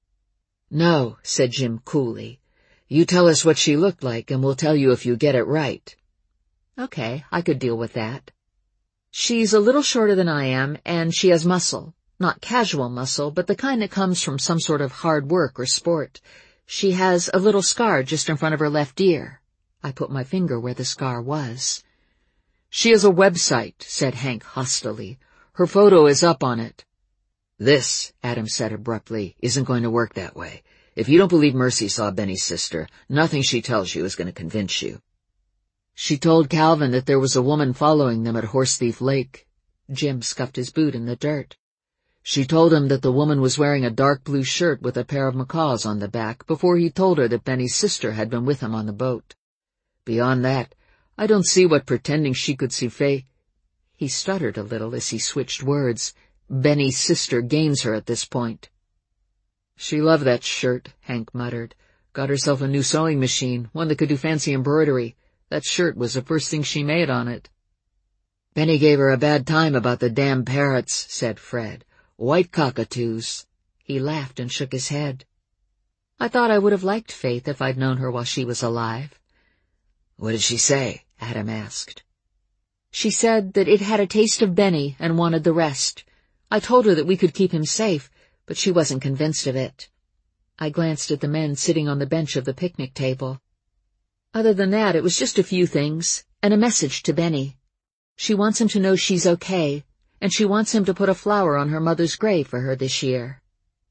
No, said Jim coolly. You tell us what she looked like, and we'll tell you if you get it right. Okay, I could deal with that. She's a little shorter than I am, and she has muscle. Not casual muscle, but the kind that comes from some sort of hard work or sport. She has a little scar just in front of her left ear. I put my finger where the scar was. She has a website, said Hank hostilely. Her photo is up on it. This, Adam said abruptly, isn't going to work that way. If you don't believe Mercy saw Benny's sister, nothing she tells you is going to convince you. She told Calvin that there was a woman following them at Horse Thief Lake. Jim scuffed his boot in the dirt. She told him that the woman was wearing a dark blue shirt with a pair of macaws on the back before he told her that Benny's sister had been with him on the boat. Beyond that, I don't see what pretending she could see Faye. He stuttered a little as he switched words. Benny's sister gains her at this point. She loved that shirt, Hank muttered. Got herself a new sewing machine, one that could do fancy embroidery. That shirt was the first thing she made on it. Benny gave her a bad time about the damn parrots, said Fred. White cockatoos. He laughed and shook his head. I thought I would have liked Faith if I'd known her while she was alive. What did she say? Adam asked. She said that it had a taste of Benny and wanted the rest. I told her that we could keep him safe, but she wasn't convinced of it. I glanced at the men sitting on the bench of the picnic table. Other than that, it was just a few things, and a message to Benny. She wants him to know she's okay, and she wants him to put a flower on her mother's grave for her this year.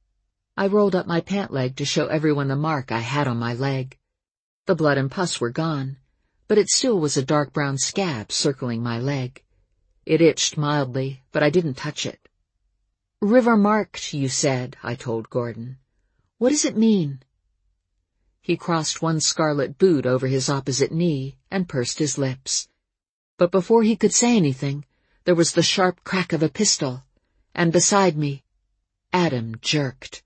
I rolled up my pant leg to show everyone the mark I had on my leg. The blood and pus were gone, but it still was a dark brown scab circling my leg. It itched mildly, but I didn't touch it. River marked, you said, I told Gordon. What does it mean? He crossed one scarlet boot over his opposite knee and pursed his lips. But before he could say anything, there was the sharp crack of a pistol, and beside me, Adam jerked.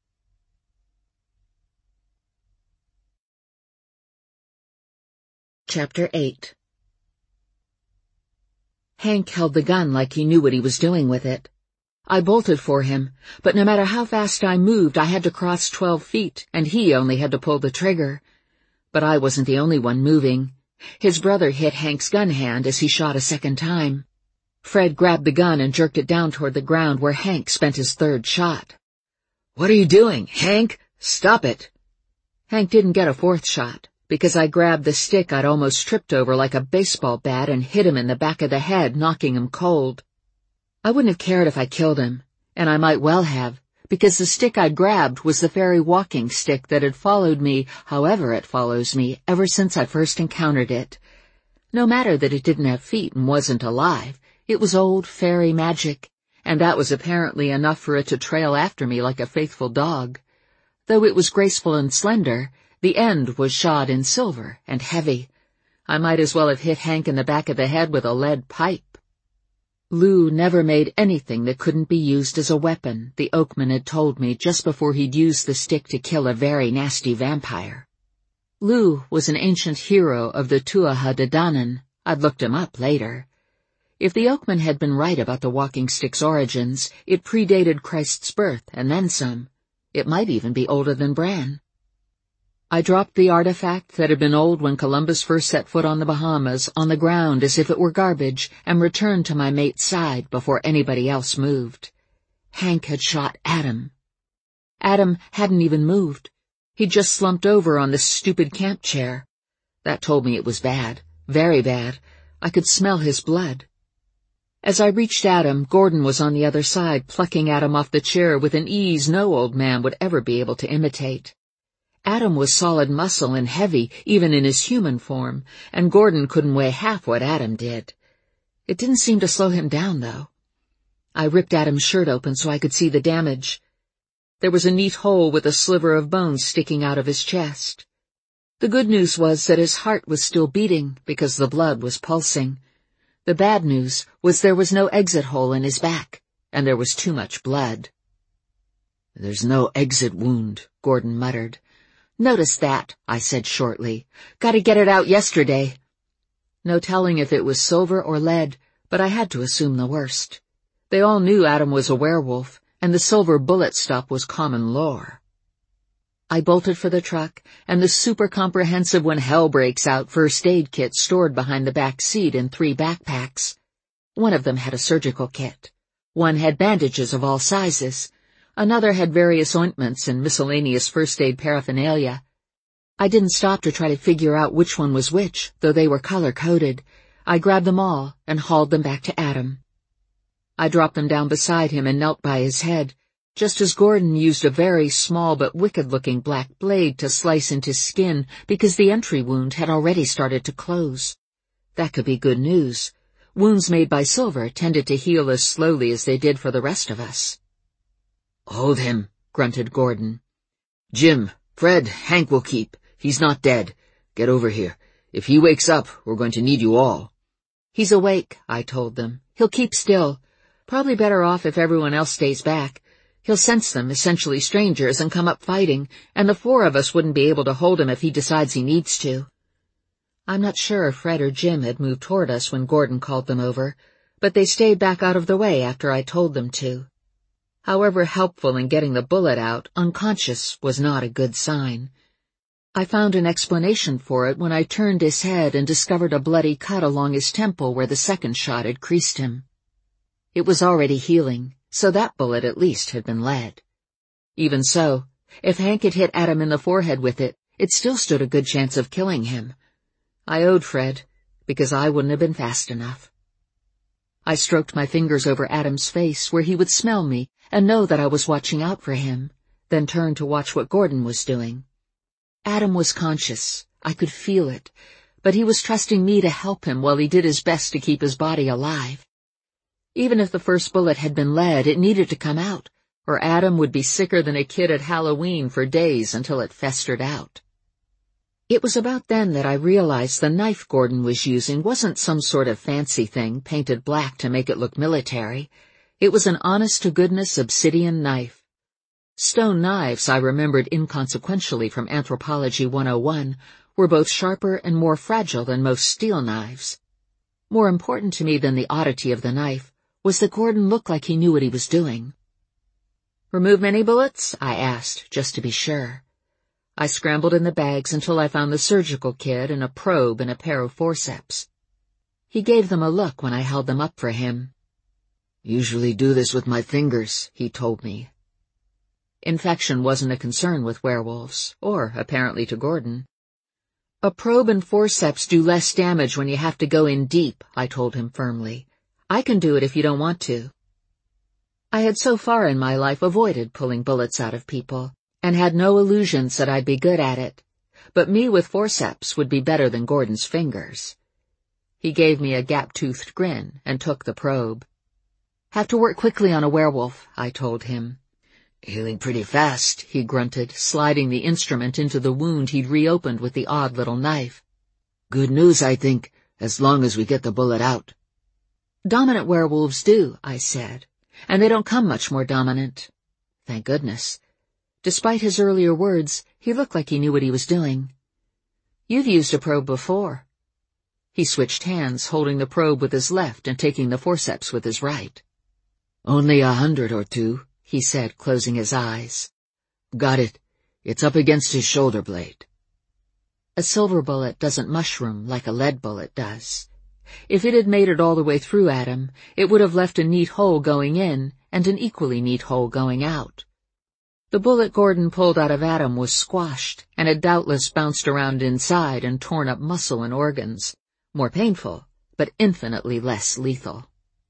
Chapter eight. Hank held the gun like he knew what he was doing with it. I bolted for him, but no matter how fast I moved, I had to cross twelve feet, and he only had to pull the trigger. But I wasn't the only one moving. His brother hit Hank's gun hand as he shot a second time. Fred grabbed the gun and jerked it down toward the ground where Hank spent his third shot. What are you doing, Hank? Stop it. Hank didn't get a fourth shot, because I grabbed the stick I'd almost tripped over like a baseball bat and hit him in the back of the head, knocking him cold. I wouldn't have cared if I killed him, and I might well have, because the stick I'd grabbed was the fairy walking stick that had followed me, however it follows me, ever since I first encountered it. No matter that it didn't have feet and wasn't alive, it was old fairy magic, and that was apparently enough for it to trail after me like a faithful dog. Though it was graceful and slender, the end was shod in silver and heavy. I might as well have hit Hank in the back of the head with a lead pipe. Lou never made anything that couldn't be used as a weapon, the Oakman had told me just before he'd used the stick to kill a very nasty vampire. Lou was an ancient hero of the Tuatha De Danann, I'd looked him up later. If the Oakman had been right about the walking stick's origins, it predated Christ's birth, and then some. It might even be older than Bran. I dropped the artifact that had been old when Columbus first set foot on the Bahamas on the ground as if it were garbage and returned to my mate's side before anybody else moved. Hank had shot Adam. Adam hadn't even moved. He'd just slumped over on the stupid camp chair. That told me it was bad, very bad. I could smell his blood. As I reached Adam, Gordon was on the other side, plucking Adam off the chair with an ease no old man would ever be able to imitate. Adam was solid muscle and heavy, even in his human form, and Gordon couldn't weigh half what Adam did. It didn't seem to slow him down, though. I ripped Adam's shirt open so I could see the damage. There was a neat hole with a sliver of bone sticking out of his chest. The good news was that his heart was still beating because the blood was pulsing. The bad news was there was no exit hole in his back, and there was too much blood. "There's no exit wound," Gordon muttered. "Noticed that," I said shortly. "Gotta get it out yesterday." No telling if it was silver or lead, but I had to assume the worst. They all knew Adam was a werewolf, and the silver bullet stuff was common lore. I bolted for the truck, and the super-comprehensive when hell breaks out first aid kit stored behind the back seat in three backpacks. One of them had a surgical kit. One had bandages of all sizes. Another had various ointments and miscellaneous first aid paraphernalia. I didn't stop to try to figure out which one was which, though they were color-coded. I grabbed them all and hauled them back to Adam. I dropped them down beside him and knelt by his head, just as Gordon used a very small but wicked-looking black blade to slice into skin because the entry wound had already started to close. That could be good news. Wounds made by silver tended to heal as slowly as they did for the rest of us. "Hold him," grunted Gordon. "Jim, Fred, Hank will keep. He's not dead. Get over here. If he wakes up, we're going to need you all." "He's awake," I told them. "He'll keep still. Probably better off if everyone else stays back. He'll sense them, essentially strangers, and come up fighting, and the four of us wouldn't be able to hold him if he decides he needs to." I'm not sure if Fred or Jim had moved toward us when Gordon called them over, but they stayed back out of the way after I told them to. However helpful in getting the bullet out, unconscious was not a good sign. I found an explanation for it when I turned his head and discovered a bloody cut along his temple where the second shot had creased him. It was already healing, so that bullet at least had been lead. Even so, if Hank had hit Adam in the forehead with it, it still stood a good chance of killing him. I owed Fred, because I wouldn't have been fast enough. I stroked my fingers over Adam's face where he would smell me and know that I was watching out for him, then turned to watch what Gordon was doing. Adam was conscious. I could feel it, but he was trusting me to help him while he did his best to keep his body alive. Even if the first bullet had been lead, it needed to come out, or Adam would be sicker than a kid at Halloween for days until it festered out. It was about then that I realized the knife Gordon was using wasn't some sort of fancy thing painted black to make it look military. It was an honest-to-goodness obsidian knife. Stone knives, I remembered inconsequentially from Anthropology one oh one, were both sharper and more fragile than most steel knives. More important to me than the oddity of the knife was that Gordon looked like he knew what he was doing. "Remove many bullets?" I asked, just to be sure. I scrambled in the bags until I found the surgical kit and a probe and a pair of forceps. He gave them a look when I held them up for him. "Usually do this with my fingers," he told me. Infection wasn't a concern with werewolves, or apparently to Gordon. "A probe and forceps do less damage when you have to go in deep," I told him firmly. "I can do it if you don't want to." I had so far in my life avoided pulling bullets out of people, and had no illusions that I'd be good at it, but me with forceps would be better than Gordon's fingers. He gave me a gap-toothed grin and took the probe. "Have to work quickly on a werewolf," I told him. "Healing pretty fast," he grunted, sliding the instrument into the wound he'd reopened with the odd little knife. "Good news, I think, as long as we get the bullet out." "Dominant werewolves do," I said, "and they don't come much more dominant." Thank goodness. Despite his earlier words, he looked like he knew what he was doing. "You've used a probe before." He switched hands, holding the probe with his left and taking the forceps with his right. Only a hundred or two, he said, closing his eyes. Got it. It's up against his shoulder blade. A silver bullet doesn't mushroom like a lead bullet does. If it had made it all the way through Adam, it would have left a neat hole going in and an equally neat hole going out. The bullet Gordon pulled out of Adam was squashed and had doubtless bounced around inside and torn up muscle and organs. More painful, but infinitely less lethal.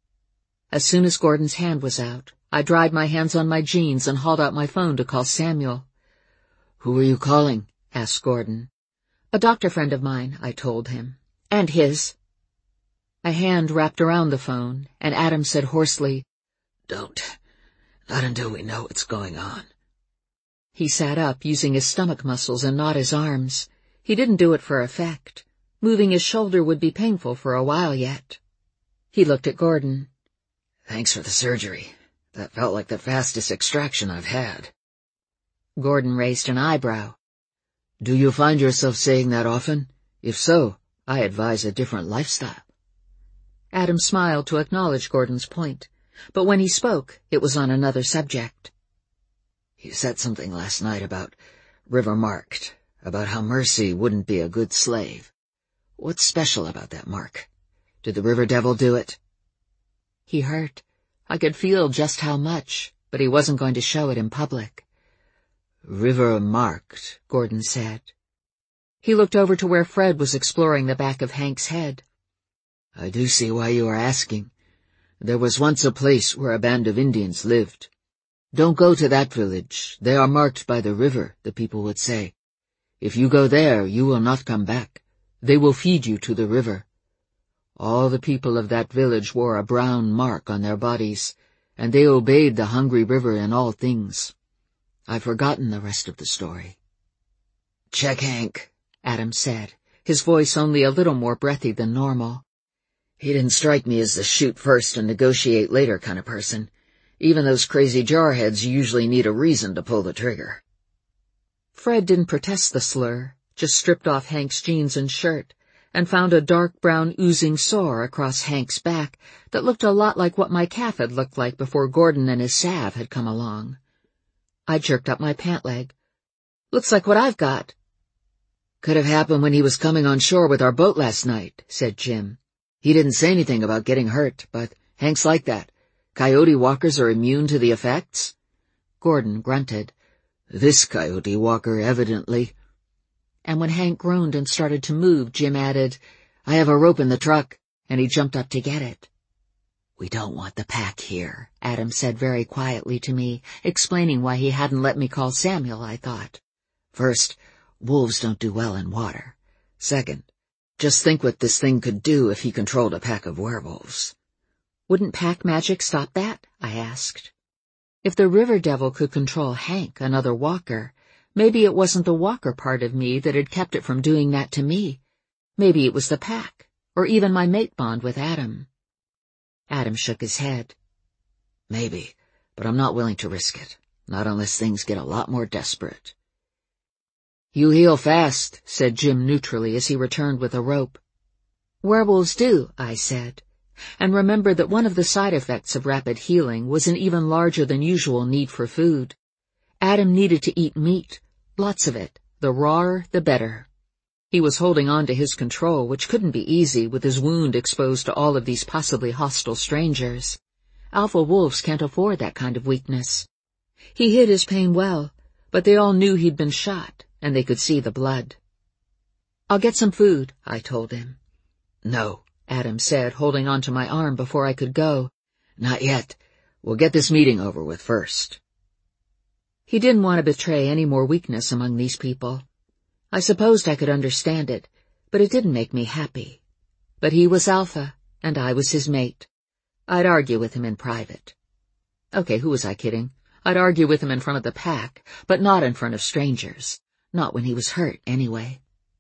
As soon as Gordon's hand was out, I dried my hands on my jeans and hauled out my phone to call Samuel. "Who are you calling?" asked Gordon. "A doctor friend of mine," I told him. "And his." A hand wrapped around the phone, and Adam said hoarsely, "Don't. Not until we know what's going on." He sat up, using his stomach muscles and not his arms. He didn't do it for effect. Moving his shoulder would be painful for a while yet. He looked at Gordon. "Thanks for the surgery. That felt like the fastest extraction I've had." Gordon raised an eyebrow. "Do you find yourself saying that often? If so, I advise a different lifestyle." Adam smiled to acknowledge Gordon's point, but when he spoke, it was on another subject. "You said something last night about River Marked, about how Mercy wouldn't be a good slave. What's special about that mark? Did the River Devil do it?" He hurt. I could feel just how much, but he wasn't going to show it in public. "River Marked," Gordon said. He looked over to where Fred was exploring the back of Hank's head. "I do see why you are asking. There was once a place where a band of Indians lived. Don't go to that village. They are marked by the river, the people would say. If you go there, you will not come back. They will feed you to the river. All the people of that village wore a brown mark on their bodies, and they obeyed the hungry river in all things. I've forgotten the rest of the story." "Check Hank," Adam said, his voice only a little more breathy than normal. "He didn't strike me as the shoot first and negotiate later kind of person. Even those crazy jarheads usually need a reason to pull the trigger." Fred didn't protest the slur, just stripped off Hank's jeans and shirt, and found a dark brown oozing sore across Hank's back that looked a lot like what my calf had looked like before Gordon and his salve had come along. I jerked up my pant leg. "Looks like what I've got." "Could have happened when he was coming on shore with our boat last night," said Jim. "He didn't say anything about getting hurt, but Hank's like that. Coyote walkers are immune to the effects?" Gordon grunted. "This coyote walker, evidently." And when Hank groaned and started to move, Jim added, "I have a rope in the truck," and he jumped up to get it. "We don't want the pack here," Adam said very quietly to me, explaining why he hadn't let me call Samuel, I thought. "First, wolves don't do well in water. Second, just think what this thing could do if he controlled a pack of werewolves." "Wouldn't pack magic stop that?" I asked. If the River Devil could control Hank, another walker, maybe it wasn't the walker part of me that had kept it from doing that to me. Maybe it was the pack, or even my mate bond with Adam. Adam shook his head. "Maybe, but I'm not willing to risk it, not unless things get a lot more desperate." "You heal fast," said Jim neutrally as he returned with a rope. "Werewolves do," I said, and remembered that one of the side effects of rapid healing was an even larger than usual need for food. Adam needed to eat meat, lots of it, the rawer the better. He was holding on to his control, which couldn't be easy with his wound exposed to all of these possibly hostile strangers. Alpha wolves can't afford that kind of weakness. He hid his pain well, but they all knew he'd been shot, and they could see the blood. "I'll get some food," I told him. "No," Adam said, holding on to my arm before I could go. "Not yet. We'll get this meeting over with first." He didn't want to betray any more weakness among these people. I supposed I could understand it, but it didn't make me happy. But he was Alpha, and I was his mate. I'd argue with him in private. Okay, who was I kidding? I'd argue with him in front of the pack, but not in front of strangers. Not when he was hurt, anyway.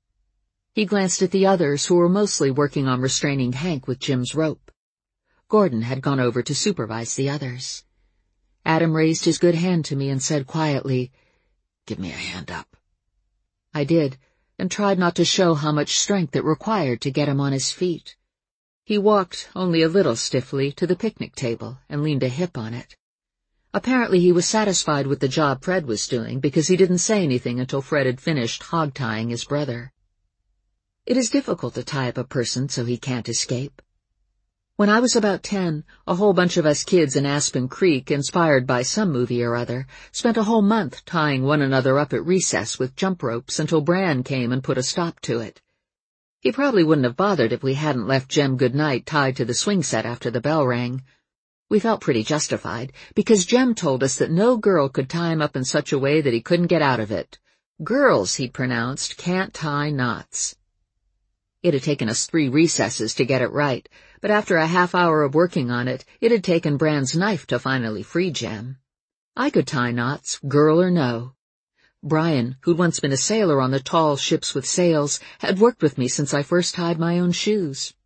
He glanced at the others, who were mostly working on restraining Hank with Jim's rope. Gordon had gone over to supervise the others. Adam raised his good hand to me and said quietly, "Give me a hand up." I did, and tried not to show how much strength it required to get him on his feet. He walked, only a little stiffly, to the picnic table and leaned a hip on it. Apparently he was satisfied with the job Fred was doing, because he didn't say anything until Fred had finished hog-tying his brother. It is difficult to tie up a person so he can't escape. When I was about ten, a whole bunch of us kids in Aspen Creek, inspired by some movie or other, spent a whole month tying one another up at recess with jump ropes until Bran came and put a stop to it. He probably wouldn't have bothered if we hadn't left Jem Goodnight tied to the swing set after the bell rang. We felt pretty justified, because Jem told us that no girl could tie him up in such a way that he couldn't get out of it. Girls, he pronounced, can't tie knots. It had taken us three recesses to get it right, but after a half hour of working on it, it had taken Bran's knife to finally free Jem. I could tie knots, girl or no. Brian, who'd once been a sailor on the tall ships with sails, had worked with me since I first tied my own shoes.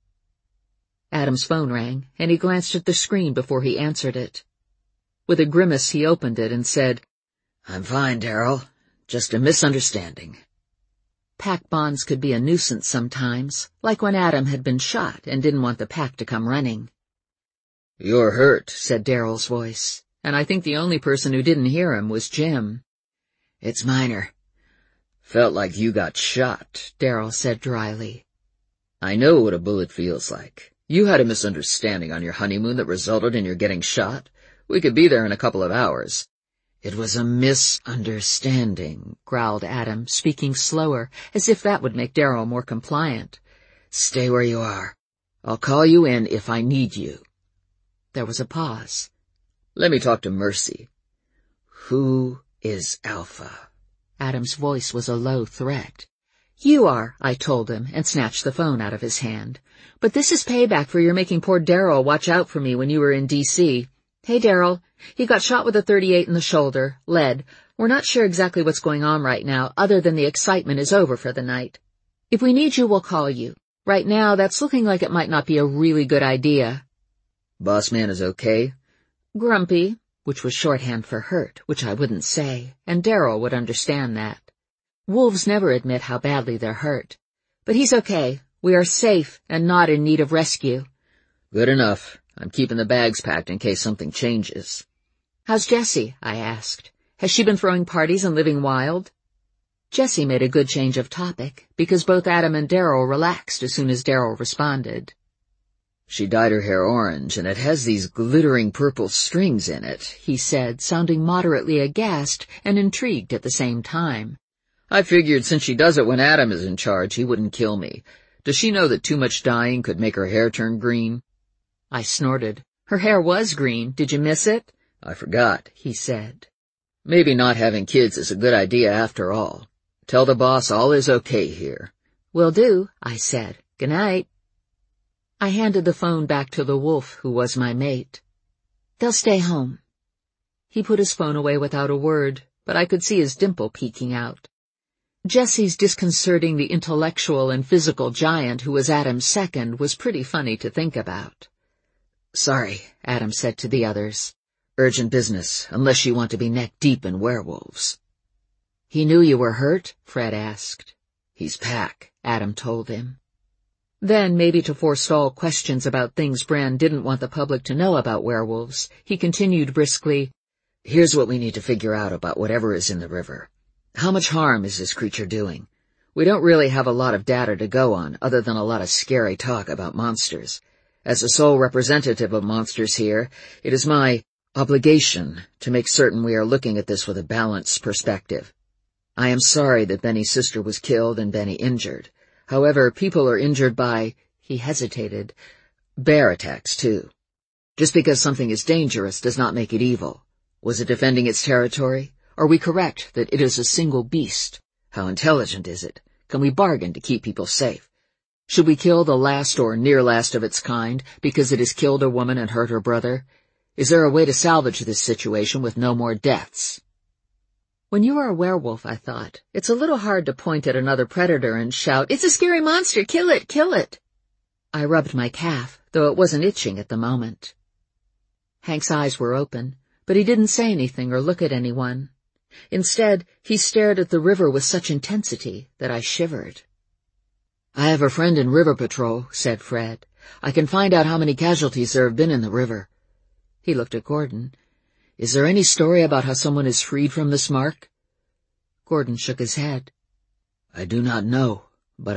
Adam's phone rang, and he glanced at the screen before he answered it. With a grimace, he opened it and said, "I'm fine, Daryl. Just a misunderstanding." Pack bonds could be a nuisance sometimes, like when Adam had been shot and didn't want the pack to come running. "You're hurt," said Daryl's voice, and I think the only person who didn't hear him was Jim. "It's minor. Felt like you got shot," Daryl said dryly. "I know what a bullet feels like. You had a misunderstanding on your honeymoon that resulted in your getting shot. We could be there in a couple of hours." "It was a misunderstanding," growled Adam, speaking slower, as if that would make Daryl more compliant. "Stay where you are. I'll call you in if I need you." There was a pause. "Let me talk to Mercy." "Who is Alpha?" Adam's voice was a low threat. "You are," I told him, and snatched the phone out of his hand. "But this is payback for your making poor Daryl watch out for me when you were in D C Hey, Daryl, he got shot with a thirty-eight in the shoulder, lead. We're not sure exactly what's going on right now, other than the excitement is over for the night. If we need you, we'll call you. Right now, that's looking like it might not be a really good idea." "Boss man is okay?" "Grumpy," which was shorthand for hurt, which I wouldn't say, and Daryl would understand that. Wolves never admit how badly they're hurt. "But he's okay. We are safe and not in need of rescue." "Good enough. I'm keeping the bags packed in case something changes." "How's Jessie?" I asked. "Has she been throwing parties and living wild?" Jessie made a good change of topic, because both Adam and Daryl relaxed as soon as Daryl responded. "She dyed her hair orange, and it has these glittering purple strings in it," he said, sounding moderately aghast and intrigued at the same time. "I figured since she does it when Adam is in charge, he wouldn't kill me. Does she know that too much dyeing could make her hair turn green?" I snorted. "Her hair was green. Did you miss it?" "I forgot," he said. "Maybe not having kids is a good idea after all. Tell the boss all is okay here." "Will do," I said. "Good night." I handed the phone back to the wolf who was my mate. "They'll stay home." He put his phone away without a word, but I could see his dimple peeking out. Jessie's disconcerting the intellectual and physical giant who was Adam's second was pretty funny to think about. "Sorry," Adam said to the others. "Urgent business, unless you want to be neck-deep in werewolves." "He knew you were hurt?" Fred asked. "He's Pack," Adam told him. Then, maybe to forestall questions about things Bran didn't want the public to know about werewolves, he continued briskly, "Here's what we need to figure out about whatever is in the river. How much harm is this creature doing? We don't really have a lot of data to go on, other than a lot of scary talk about monsters. As the sole representative of monsters here, it is my obligation to make certain we are looking at this with a balanced perspective. I am sorry that Benny's sister was killed and Benny injured. However, people are injured by," he hesitated, "bear attacks, too. Just because something is dangerous does not make it evil. Was it defending its territory? Are we correct that it is a single beast? How intelligent is it? Can we bargain to keep people safe? Should we kill the last or near last of its kind because it has killed a woman and hurt her brother? Is there a way to salvage this situation with no more deaths?" When you are a werewolf, I thought, it's a little hard to point at another predator and shout, "It's a scary monster! Kill it! Kill it!" I rubbed my calf, though it wasn't itching at the moment. Hank's eyes were open, but he didn't say anything or look at anyone. Instead, he stared at the river with such intensity that I shivered. "I have a friend in River Patrol," said Fred. "I can find out how many casualties there have been in the river." He looked at Gordon. "Is there any story about how someone is freed from this mark?" Gordon shook his head. "I do not know.